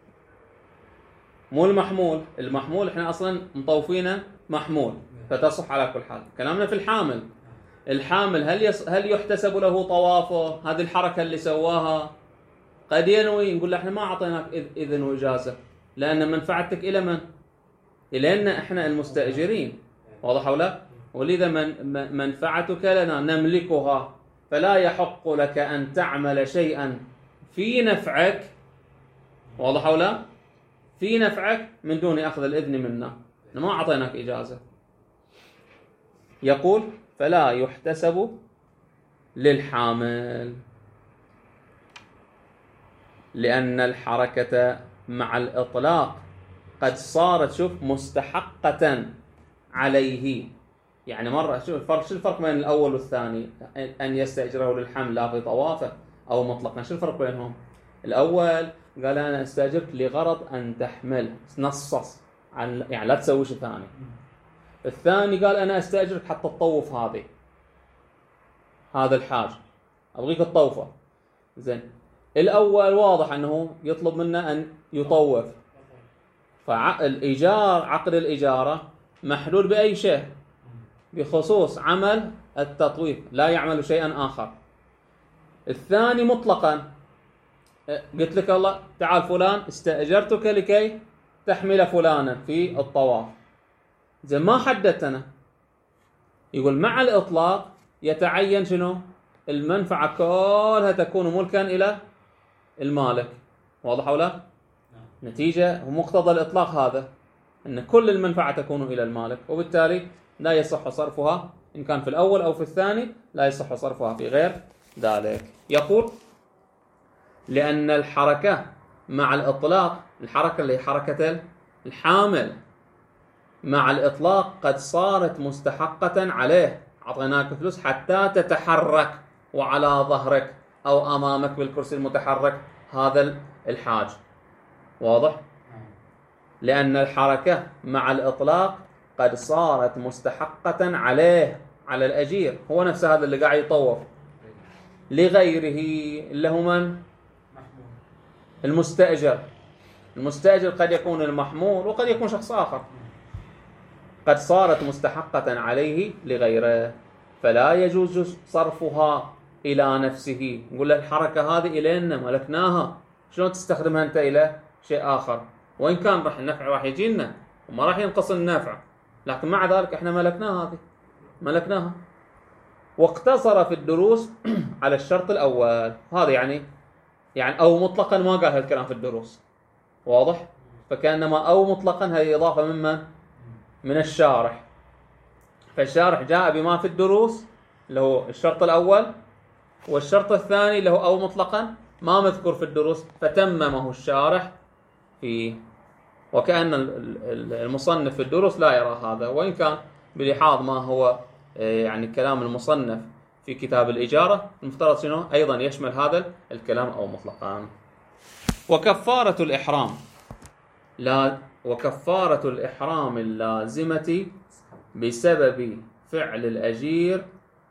مو المحمول. المحمول احنا أصلا مطوفينه محمول فتصح على كل حال. كلامنا في الحامل. الحامل هل يص... هل يحتسب له طوافه؟ هذه الحركة اللي سواها قد ينوي، نقول له احنا ما أعطيناك إذن وإجازة، لأن منفعتك إلى من؟ إلينا احنا المستأجرين. واضح ولا؟ ولذا من منفعتك لنا نملكها، فلا يحق لك أن تعمل شيئا في نفعك. واضح ولا؟ في نفعك من دون أخذ الإذن منا، ما أعطيناك إجازة. يقول: فلا يحتسب للحامل، لأن الحركة مع الإطلاق قد صارت شوف مستحقة عليه. يعني مرة شوف الفرق، شو الفرق بين الأول والثاني؟ أن يستأجره للحمل لا في طوافه أو مطلقا، شو الفرق بينهم؟ الأول قال أنا أستأجرك لغرض أن تحمل، نصص عن يعني لا تسوي شيء ثاني. الثاني قال أنا أستأجرك حتى تطوف هذه هذا الحاج، أبغيك تطوفه. زين، الأول واضح أنه يطلب منا أن يطوف، فالإيجار عقد الإجارة محلول بأي شيء بخصوص عمل التطويف، لا يعمل شيئا آخر. الثاني مطلقا قلت لك الله تعال فلان استأجرتك لكي تحمل فلانا في الطواف، زين ما حددت أنا. يقول مع الإطلاق يتعين شنو؟ المنفعة كلها تكون ملكا إلى المالك. واضح ولا؟ نتيجة ومقتضى الإطلاق هذا أن كل المنفعة تكون إلى المالك، وبالتالي لا يصح صرفها إن كان في الأول أو في الثاني، لا يصح صرفها في غير ذلك. يقول: لأن الحركة مع الإطلاق، الحركة اللي هي حركة الحامل، مع الإطلاق قد صارت مستحقة عليه أعطيناك فلوس حتى تتحرك وعلى ظهرك أو أمامك بالكرسي المتحرك، هذا الحاج. واضح؟ لأن الحركة مع الإطلاق قد صارت مستحقة عليه، على الأجير، هو نفسه هذا اللي قاعد يطوف. لغيره اللي هو من؟ المستأجر. المستأجر قد يكون المحمول وقد يكون شخص آخر، قد صارت مستحقة عليه لغيره، فلا يجوز صرفها إلى نفسه. نقول له الحركة هذه إلينا ملكناها، شلون تستخدمها أنت إلى شيء آخر؟ وإن كان راح النفع راح يجينا وما راح ينقص النفع، لكن مع ذلك احنا ملكناها، هذه ملكناها. واقتصر في الدروس على الشرط الأول، هذا يعني يعني أو مطلقا ما قال هالكلام في الدروس. واضح؟ فكأنما أو مطلقا هذه إضافة ممن؟ من الشارح. فالشارح جاء بما في الدروس اللي هو الشرط الأول، والشرط الثاني اللي هو أو مطلقا ما مذكور في الدروس فتممه الشارح فيه. وكأن المصنف في الدروس لا يرى هذا، وإن كان بلحاظ ما هو يعني كلام المصنف في كتاب الإجارة المفترض شنو أيضا يشمل هذا الكلام أو مطلقا. وكفارة الإحرام لا وكفارة الإحرام اللازمة بسبب فعل الأجير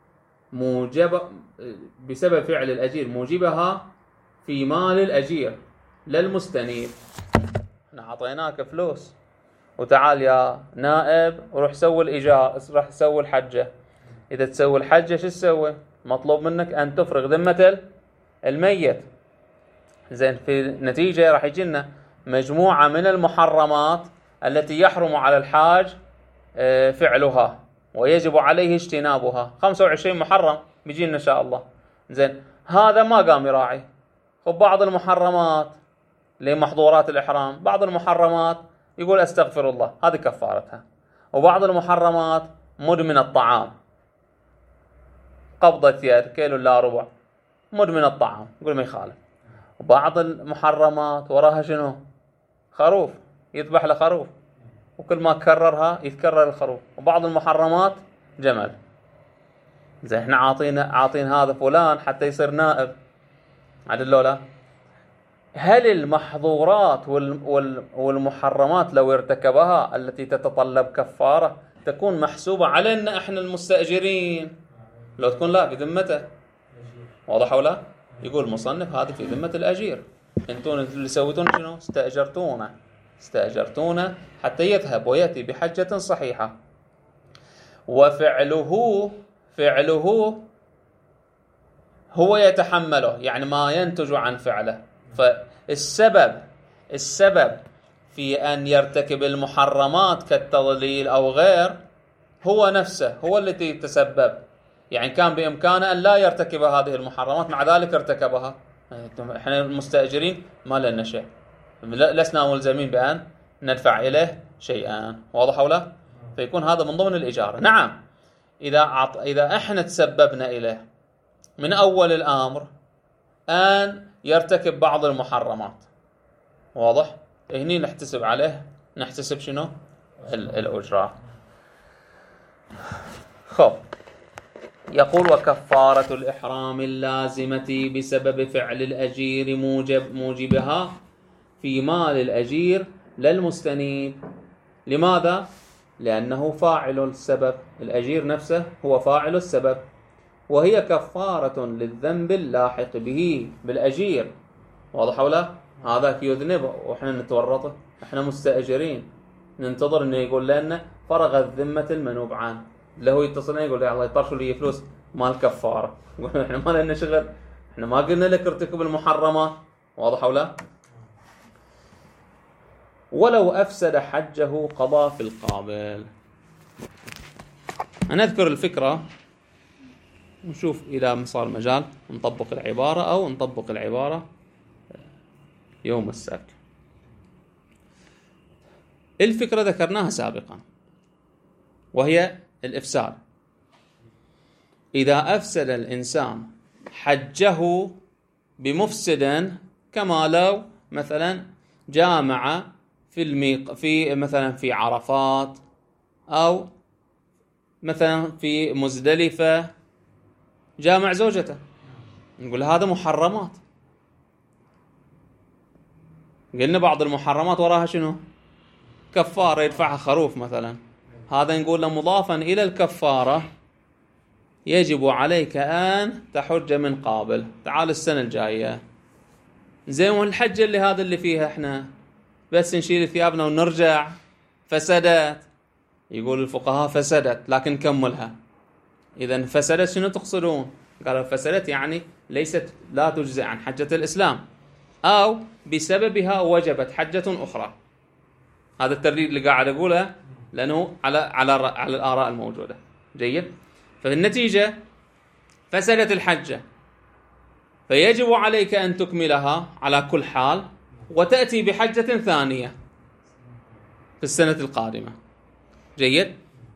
موجب بسبب فعل الأجير موجبها في مال الأجير للمستنيب. احنا عطيناك فلوس وتعال يا نائب وروح سوي الإيجار، روح سوي الحجة. إذا تسوي الحجة شو تسوي؟ مطلوب منك أن تفرغ ذمة الميت. زين، في نتيجة راح يجينا مجموعة من المحرمات التي يحرم على الحاج فعلها ويجب عليه اجتنابها. خمسة وعشرين محرم بيجينا إن شاء الله. زين، هذا ما قام يراعي. وبعض المحرمات لمحظورات الإحرام، بعض المحرمات يقول أستغفر الله، هذه كفارتها. وبعض المحرمات مدمن الطعام، قبضة يد كيلو لا ربع، مدمن الطعام يقول ما يخالف. وبعض المحرمات وراها شنو؟ خروف، يذبح له خروف وكل ما كررها يتكرر الخروف. وبعض المحرمات جمل. زين، احنا عاطين عاطين هذا فلان حتى يصير نائب، عدل لو لا؟ هل المحظورات والمحرمات لو ارتكبها التي تتطلب كفارة تكون محسوبة علينا احنا المستأجرين؟ لو تكون لا بذمته. واضح ولا؟ يقول المصنف هذا في ذمة الأجير. انتون اللي سويتون شنو؟ استأجرتونه استأجرتونه حتى يذهب ويأتي بحجة صحيحة. وفعله فعله هو يتحمله، يعني ما ينتج عن فعله. فالسبب السبب في أن يرتكب المحرمات كالتضليل أو غير هو نفسه، هو الذي يتسبب. يعني كان بإمكانه أن لا يرتكب هذه المحرمات، مع ذلك ارتكبها. احنا المستأجرين ما لنا شيء، لسنا ملزمين بأن ندفع إليه شيئا. واضح ولا؟ فيكون هذا من ضمن الإجارة. نعم، إذا عط... إذا احنا تسببنا إليه من أول الأمر أن يرتكب بعض المحرمات، واضح؟ هني نحتسب عليه، نحتسب شنو؟ الأجرة. خب، يقول وكفارة الإحرام اللازمة بسبب فعل الأجير موجب موجبها في مال الأجير للمستنيب. لماذا؟ لأنه فاعل السبب، الأجير نفسه هو فاعل السبب، وهي كفارة للذنب اللاحق به بالأجير. واضح ولا؟ هذاك يذنب وإحنا نتورطه، إحنا مستأجرين ننتظر إنه يقول لنا فرغ الذمة المنوب عنه. له يتصلنا يقول لي الله يطرشوا لي فلوس مال كفارة. يقول إحنا ما لنا شغل، إحنا ما قلنا لك ارتكب المحرمات. واضح ولا؟ ولو أفسد حجه قضى في القابل. أنا أذكر الفكرة ونشوف إذا ما صار مجال نطبق العبارة أو نطبق العبارة يوم السبت. الفكرة ذكرناها سابقا وهي الإفساد. إذا أفسد الإنسان حجه بمفسد، كما لو مثلا جامع في الميق في مثلا في عرفات أو مثلا في مزدلفة جامع زوجته، نقول هذا محرمات. قلنا بعض المحرمات وراها شنو؟ كفارة، يدفعها خروف مثلا. هذا نقول له مضافا إلى الكفارة يجب عليك أن تحج من قابل، تعال السنة الجاية. زين، والحجة اللي هذا اللي فيها احنا بس نشيل ثيابنا ونرجع فسدت. يقول الفقهاء فسدت لكن كملها. إذن فسدت شنو تقصدون؟ قالوا فسدت يعني ليست لا تجزئ عن حجة الإسلام، أو بسببها وجبت حجة أخرى. هذا الترديد اللي قاعد أقوله لأنه على على على الآراء الموجودة. جيد. ففي النتيجة فسدت الحجة، فيجب عليك أن تكملها على كل حال وتأتي بحجة ثانية في السنة القادمة. جيد.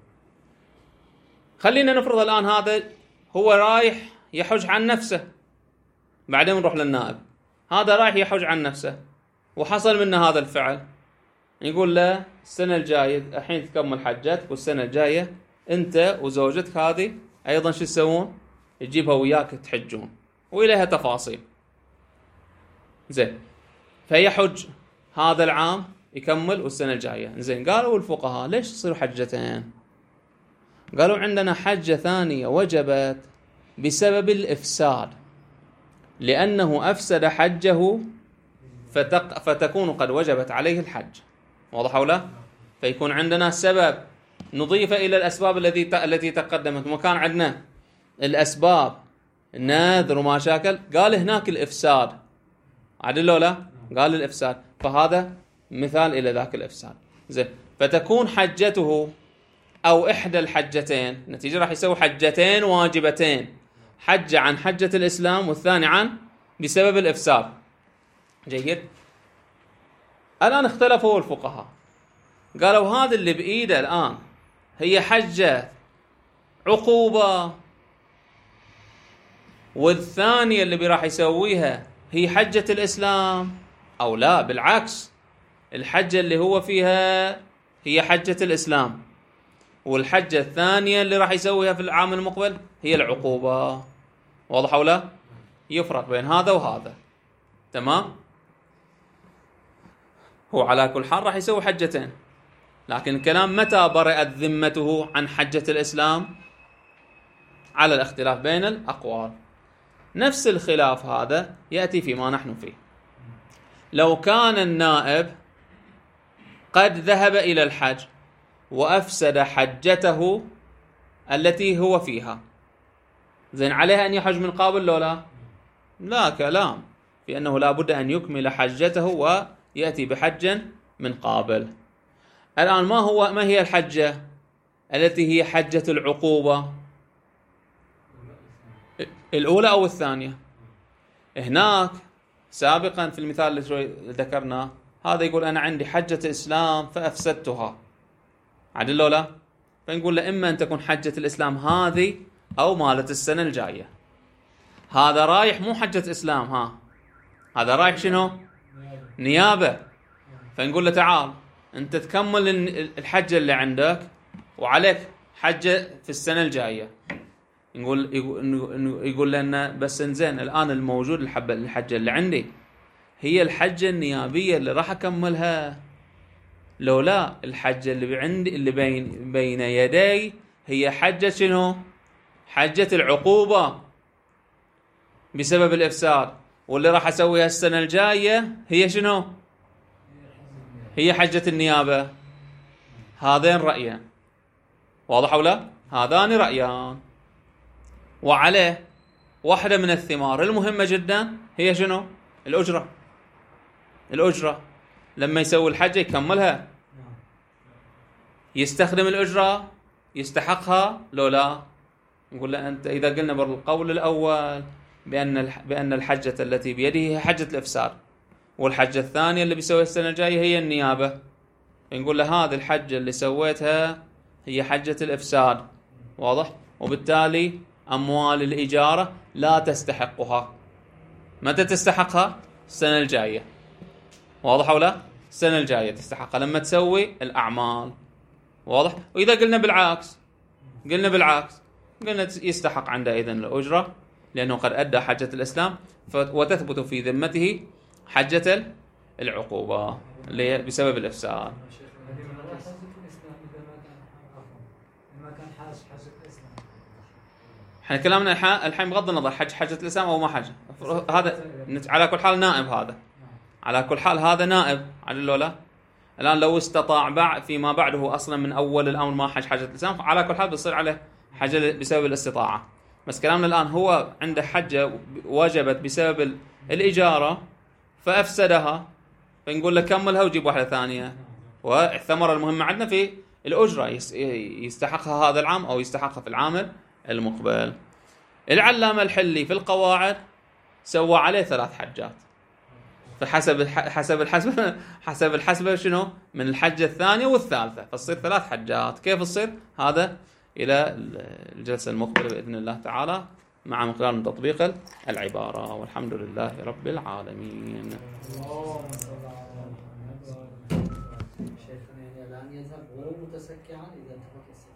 خلينا نفرض الآن هذا هو رايح يحج عن نفسه، بعدين نروح للنائب. هذا رايح يحج عن نفسه وحصل منه هذا الفعل، يقول له السنة الجاية الحين تكمل حجتك، والسنة الجاية أنت وزوجتك هذه أيضا شو تسوون؟ تجيبها وياك تحجون، وإليها تفاصيل. زين، فيحج هذا العام يكمل والسنة الجاية. زين، قالوا الفقهاء ليش تصير حجتين؟ قالوا عندنا حجة ثانية وجبت بسبب الإفساد، لأنه أفسد حجه فتق... فتكون قد وجبت عليه الحج. واضح أو لا؟ فيكون عندنا سبب نضيف إلى الأسباب التي ت... التي تقدمت. وكان عندنا الأسباب النذر وما شاكل، قال هناك الإفساد. عدل لو لا؟ قال الإفساد، فهذا مثال إلى ذاك الإفساد. زين، فتكون حجته أو إحدى الحجتين، نتيجة راح يسوي حجتين واجبتين، حجة عن حجة الإسلام والثاني عن بسبب الإفساد. جيد. الآن اختلفوا الفقهاء، قالوا هذا اللي بإيده الآن هي حجة عقوبة، والثانية اللي راح يسويها هي حجة الإسلام، أو لا بالعكس، الحجة اللي هو فيها هي حجة الإسلام، والحجة الثانية اللي راح يسويها في العام المقبل هي العقوبة. واضح أو لا؟ يفرق بين هذا وهذا. تمام؟ هو على كل حال راح يسوي حجتين، لكن الكلام متى برئت ذمته عن حجة الإسلام على الاختلاف بين الأقوال. نفس الخلاف هذا يأتي فيما نحن فيه. لو كان النائب قد ذهب إلى الحج وأفسد حجته التي هو فيها، زين عليها أن يحج من قابل لو لا؟ لا كلام في أنه لا بد أن يكمل حجته ويأتي بحج من قابل. الآن ما هو ما هي الحجة التي هي حجة العقوبة؟ الأولى أو الثانية؟ هناك سابقا في المثال اللي شوي ذكرناه، هذا يقول أنا عندي حجة إسلام فأفسدتها. عدل لو لا؟ فنقول له إما أن تكون حجة الإسلام هذه أو مالت السنة الجاية. هذا رايح مو حجة إسلام، ها هذا رايح شنو؟ نيابة. فنقول له تعال أنت تكمل الحجة اللي عندك وعليك حجة في السنة الجاية. نقول يقول لنا بس انزين الآن الموجود الحبة الحجة اللي عندي هي الحجة النيابية اللي راح أكملها، لو لا الحجة اللي عندي اللي بين بين يدي هي حجة شنو؟ حجة العقوبة بسبب الإفساد، واللي راح أسويها السنة الجاية هي شنو؟ هي حجة النيابة. هذين رأيان. واضح أو لا؟ هذان رأيان. وعليه واحدة من الثمار المهمة جدا هي شنو؟ الأجرة. الأجرة لما يسوي الحجة يكملها، يستخدم الأجرة يستحقها لو لا؟ نقول له أنت إذا قلنا بالقول الأول بأن بأن الحجة التي بيده هي حجة الإفساد، والحجة الثانية اللي بيسويها السنة الجاية هي النيابة، نقول له هذه الحجة اللي سويتها هي حجة الإفساد. واضح؟ وبالتالي أموال الإجارة لا تستحقها. متى تستحقها؟ السنة الجاية. واضح أو لا؟ السنة الجاية تستحقها لما تسوي الأعمال. واضح؟ وإذا قلنا بالعكس قلنا بالعكس، قلنا يستحق عنده إذن الأجرة لأنه قد أدى حجة الإسلام وتثبت في ذمته حجة العقوبة اللي هي بسبب الإفساد. احنا كلامنا الحين بغض النظر حج حجة الإسلام أو ما حج، هذا على كل حال نائب، هذا على كل حال هذا نائب على لا. الآن لو استطاع بعد فيما بعد هو أصلا من أول الأمر ما حج حجة الإسلام، على كل حال بيصير عليه حجة بسبب الاستطاعة. بس كلامنا الآن هو عنده حجة وجبت بسبب الإجارة فأفسدها، فنقول له كملها وجيب واحدة ثانية. والثمرة المهمة عندنا في الأجرة يستحقها هذا العام أو يستحقها في العام المقبل. العلامة الحلي في القواعد سوى عليه ثلاث حجات، فحسب حسب الحسبة حسب الحسبة شنو من الحجة الثانية والثالثة، فتصير ثلاث حجات. كيف تصير؟ هذا إلى الجلسة المقبلة بإذن الله تعالى مع مقدار من تطبيق العبارة، والحمد لله رب العالمين. شيخنا يعني الآن يذهب ولو متسكعا إذا ترك